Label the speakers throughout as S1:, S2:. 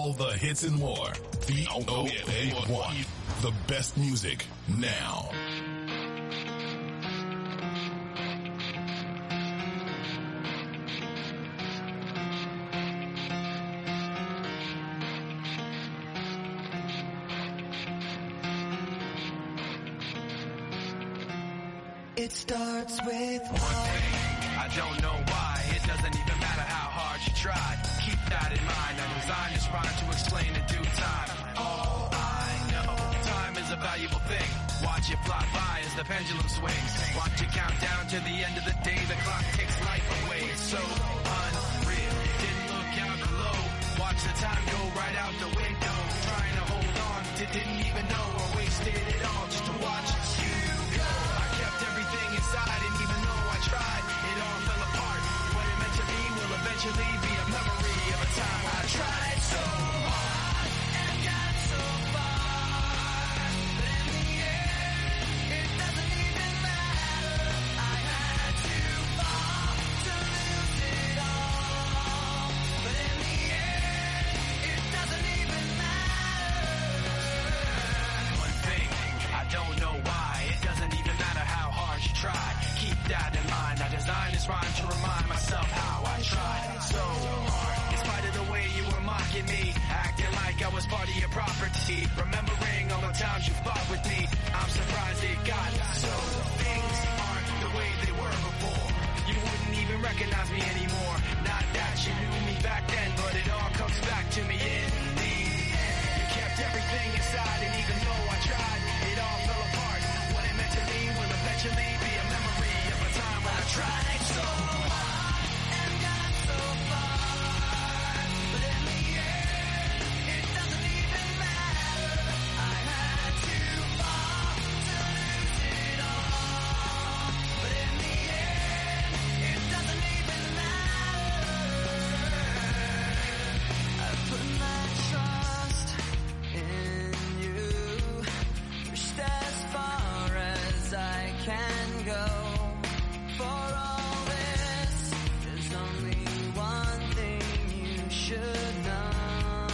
S1: All the hits and more. VOA1. The best music now.
S2: It starts with
S3: one thing. I don't know why. It doesn't even matter how hard you try. Keep that in mind. I designed this rhyme to explain in due time. All I know, time is a valuable thing. Watch it fly by as the pendulum swings. Watch it count down to the end of the day. The clock takes life away. It's so unreal. Didn't look out below. Watch the time go right out the window. Trying to hold on to didn't even know or wasted it all just to watch you go. I kept everything inside and even though I tried, it all fell apart. What it meant to me will eventually be a memory of a time when I tried so hard and got so far. But in the end, it doesn't even matter. I had to fall to lose it all. But in the end, it doesn't even matter. One thing, I don't know why. It doesn't even matter how hard you try. Keep that in mind. I designed this rhyme to remind myself how I tried so hard. In spite of the way you were mocking me, acting like I was part of your property. Remembering all the times you fought with me, I'm surprised it got so. Things aren't the way they were before. You wouldn't even recognize me anymore. Not that you knew me back then, but it all comes back to me in the end. You kept everything inside, and even though I tried, it all fell apart. What it meant to me will eventually be a memory of a time when I tried so hard and got so far. But in the end, it doesn't even matter. I had to fall to lose it all. But in the end, it doesn't even matter. I put my trust in you, pushed as far as I can go. For all this, there's only one thing you should know.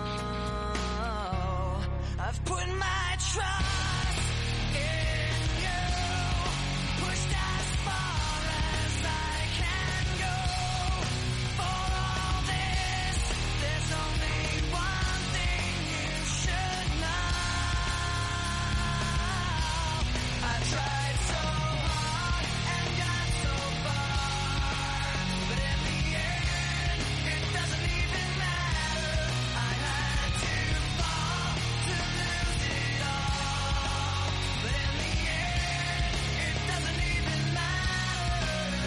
S3: I've put my trust in you, pushed as far as I can go. For all this, there's only one thing you should know. I tried so hard and got so far, but in the end, it doesn't even matter. I had to fall to lose it all, but in the end, it doesn't even matter.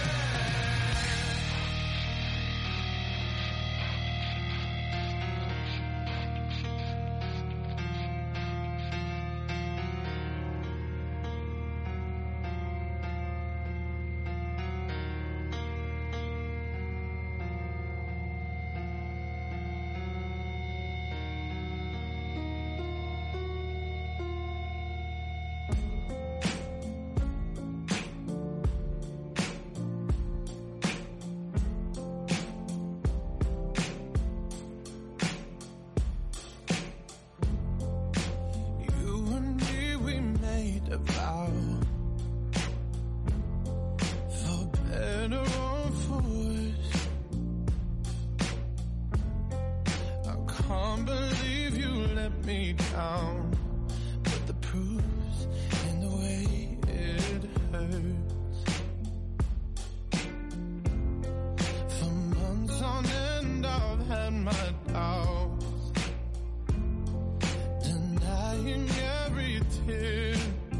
S3: You and me, we made a vow, for better or for worse. I can't believe you let me down, but the proof's in the way it hurts. For months on end, I've had my doubts, denying every tear.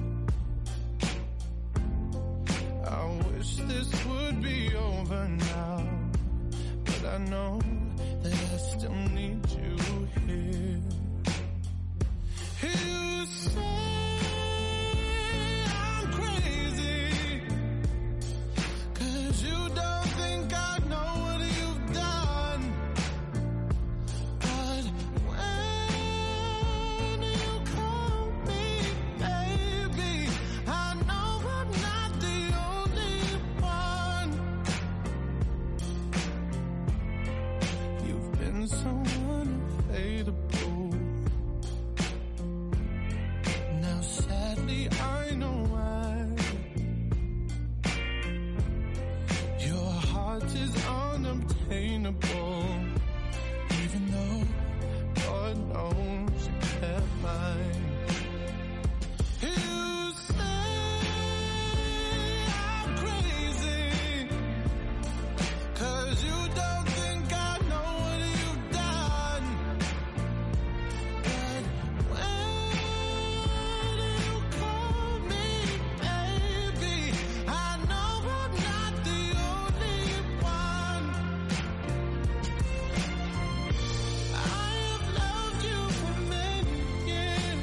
S3: I wish this would be over now, but I know that I still need you here.
S4: Lord knows you kept mine. You say I'm crazy, 'cause you don't think I know what you've done. But when you call me baby, I know I'm not the only one. I have loved you for many years.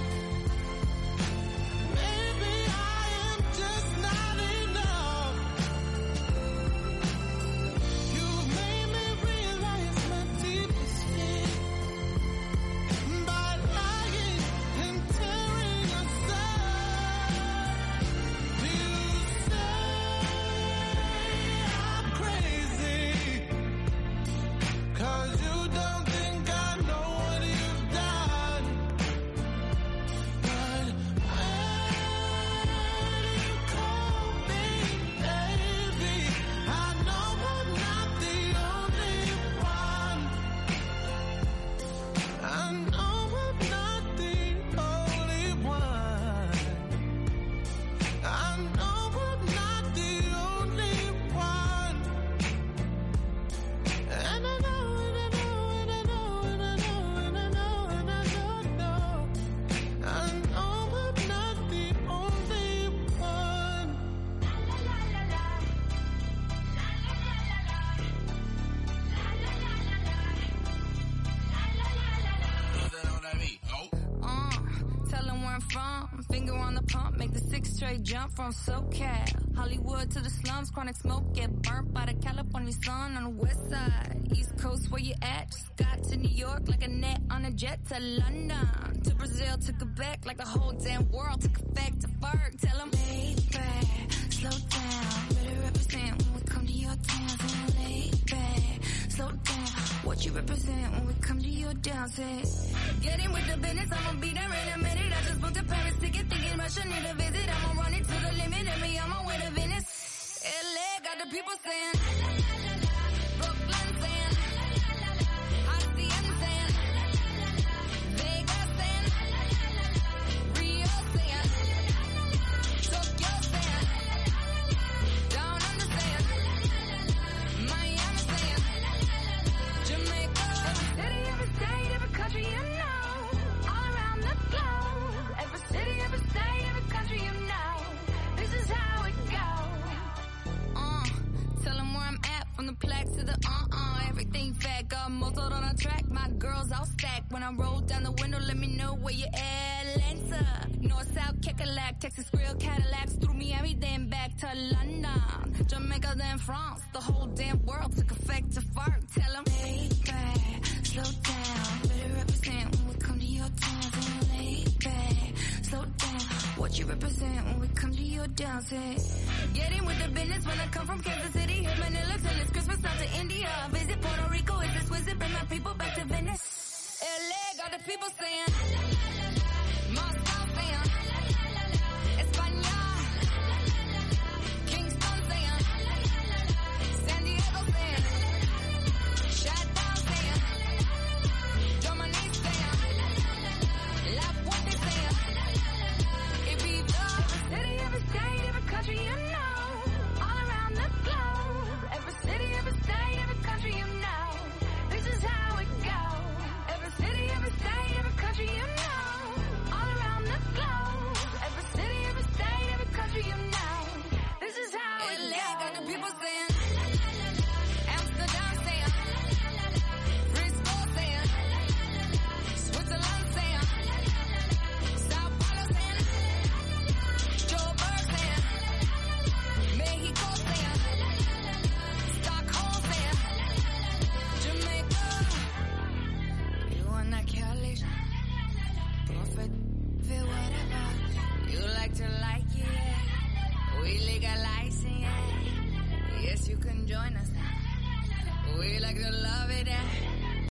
S4: Maybe I am just not enough. You've made me realize my deepest fear by lying and tearing us apart. You say I'm crazy, 'cause you don't think I know what you've done. But when you call me baby, I know I'm not the only one. I know I'm not the only one. I know I'm not the only one. And I know, and I know, and I know, and I know, and I know, and I know. I know I'm not the only one.
S5: Tell them where I'm from. Finger on the pump, make the 6 straight jump from SoCal. Hollywood to the slums, chronic smoke, get burnt by the California sun on the west side. East Coast, where you at? Just got to New York like a net on a jet to London. To Brazil, to Quebec, like the whole damn world took effect to Ferg. Tell them, baby, slow down. Better represent when we come to your town. Tell them, lay back, slow down. What you represent when we come to your dance? Get in with the business, I'ma be there in a minute. I just booked a Paris ticket, thinking Russia need a visit. I'ma run it to the limit, and me on my way to Venice. LA got the people saying, Brooklyn saying, Hacienda saying, Vegas saying, Rio saying, Tokyo saying, Down Under saying, Miami saying, Jamaica. Every city, every state, every country you know, all around the globe. Every city, every state, every country you know, this is how it goes. Tell them where I'm at, from the plaque to the everything fat, got muzzled on a track, my girls all stacked. When I roll down the window, let me know where you at. Atlanta, North, South, Kekalak, Texas, Grill, Cadillacs, through Miami, then back to London, Jamaica, then France, the whole damn world took effect to Ferg. Tell them, lay back, slow down, better represent when we come to your town. Tell them, lay back, slow down. What you represent when we come to your dance? Get in with the business when I come from Kansas City, hit Manila till it's Christmas, out to India, visit Puerto Rico, is this wizard, bring my people back to Venice. LA got the people saying,